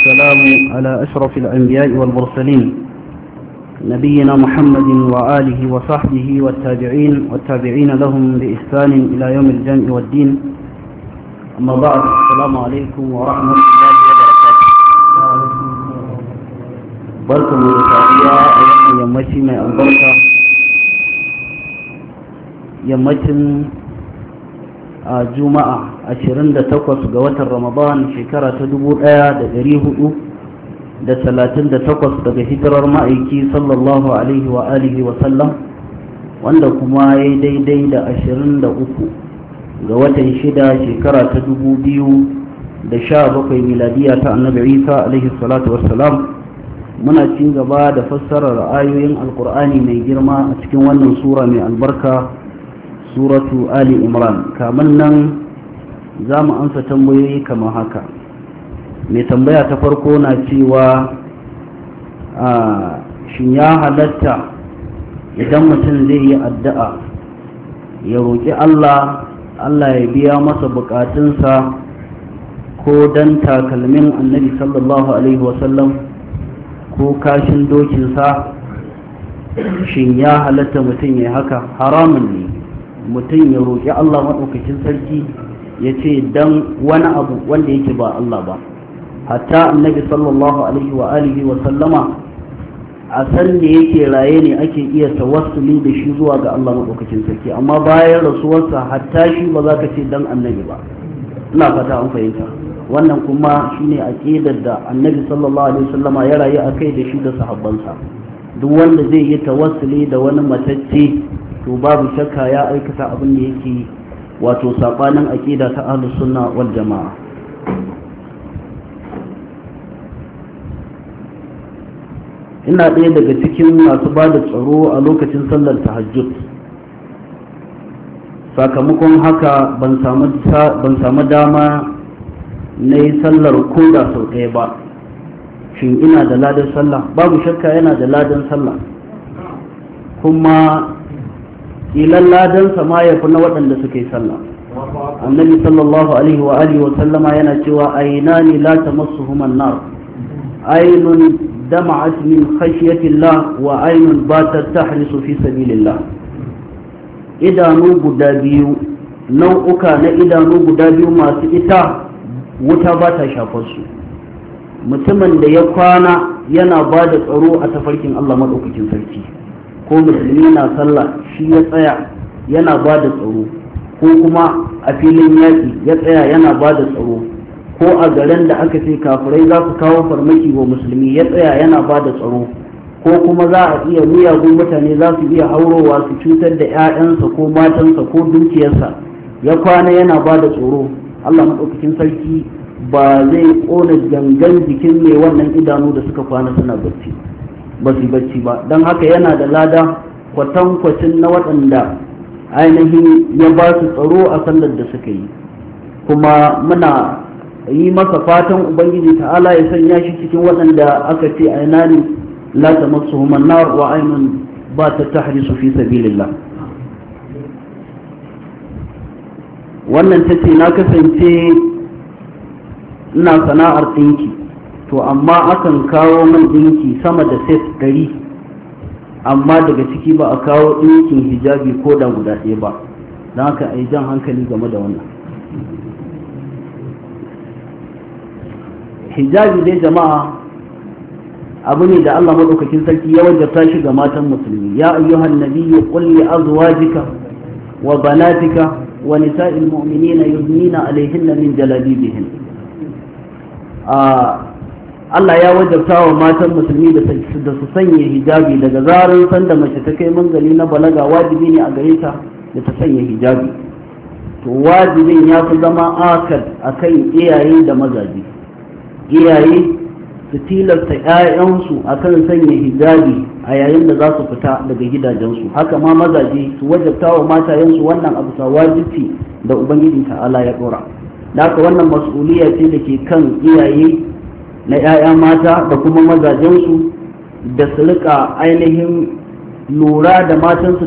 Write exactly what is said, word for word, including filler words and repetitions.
والسلام على أشرف الأنبياء والمرسلين نبينا محمد وآله وصحبه والتابعين والتابعين لهم بإحسان إلى يوم الجمع والدين. أما بعد، السلام عليكم ورحمة الله وبركاته. بركة متابعة أيام يمتي من البركة يمتي juma'a ashirin da takwas ga watan ramadan shekara ta dubu ɗaya da ɗari hudu da talatin da takwas daga hijirar ma'aiki sallallahu alaihi wa alihi wa sallam, wanda kuma ya yi daidai da ashirin da uku ga watan shida shekara ta dubu biyu da sha bakwai miladiya ta annabi isa alaihi salatu wassalam. muna cin gaba da fassarar ayoyin alkur'ani mai girma a cikin wannan sura mai albarka, suratu Ali Imran. Kaman nan za mu amsa tambayoyi kamar haka. Mai tambaya ta farko na cewa shin ya halatta idan mutum zai yi addu'a ya roƙi Allah Allah ya biya masa buƙatunsa ko dan takalmin annabi sallallahu alaihi wasallam ko kashin dokinsa, shin ya halatta mutum ya haka? Haramun ne mutum ya roƙi Allah maɗaukakin sarki ya ce don wani abu wanda yake ba Allah ba. Hatta annabi sallallahu alaihi wa alihi wa sallama a san da yake raye ne ake iya tawassuli da shi zuwa ga Allah maɗaukakin sarki, amma bayan rasuwarsa hatta shi ba za ka ce don annabi ba. ina fata an fahimta. wannan kuma shine aqidar da annabi sallallahu alaihi wa sallama ya rayu akai da shi da sahabbansa. duk wanda zai yi tawassuli da wani matacce to babu shakka ya aikata abin da yake wato sabanin aqida ta ahlus sunna wal jamaa. ina ɗaya daga cikin masu ba da tsaro a lokacin sallar tahajjud. sakamakon haka ban samu ban samu dama na yi sallar koda sau ɗaya ba. shin ina da ladan sallah? babu shakka yana da ladan sallah, kuma ilan ladansa ma ya fi na waɗanda suka yi sallah. annabi sallallahu alaihi wa alihi wa sallama yana cewa aynani la tamassuhuma an-nar, aynun dama'at min khashyatillah wa aynun batat tahrisu fi sabilillah. idanu guda biyu, nau'uka na idanu guda biyu masu ita wuta ba ta shafar su. mutumin da ya kwana yana ba da tsaro a tafarkin Allah maɗaukakin sarki, ko musulmi na sallah shi ya tsaya yana ba da tsaro, ko kuma a filin yaƙi ya tsaya yana ba da tsaro, ko a garin da aka ce kafirai za su kawo farmaki wa musulmi ya tsaya yana ba da tsaro, ko kuma za a iya miyagun mutane za su iya haurowa su cutar da 'ya'yansa ko matansa ko dukiyarsa, ya kwana yana ba da tsoro. Allah maɗaukakin sarki ba zai ƙona gangan jikin mai wannan idanu da suka kwana suna bacci ba su bacci ba. don haka yana da lada kwatankwacin na waɗanda ainihin ya ba su tsaro a sallar da suka yi. kuma muna yi masa fatan ubangiji ta'ala ya sanya shi cikin waɗanda aka ce ainani la tamassuhum an-nar wa aynun ba ta tahrisu fi sabilillah. wannan tace na kasance ina sana'ar ɗinki, to amma akan kawo min ɗinki sama da set ɗari, amma daga ciki ba a kawo ɗinkin hijabi ko da guda ɗaya ba. don haka a yi jan hankali game da wannan. hijabi dai jama'a abu ne da Allah maɗaukakin sarki ya wajabta shi ga matan musulmi. ya ayyuhan nabiyyu qul li azwajika wa banatika wa nisa'il mu'minina yudnina alayhinna min jalabibihin. Allah ya wajabta wa matan musulmi da su sanya hijabi daga zarar sanda mace ta kai manzali na balaga, wajibi ne a gare ta da ta sanya hijabi. to wajibin ya fi zama akad akan iyaye da mazaje. iyaye su tilasta 'ya'yansu akan sanya hijabi a yayin da za su fita daga gidajensu, haka ma mazaje su wajabta wa matayensu wannan abu sa wajibi da ubangiji ta'ala ya dora. da haka wannan mas'uliyya ce da ke kan iyaye na 'ya'ya mata da kuma mazajensu da su rika ainihin lura da matansu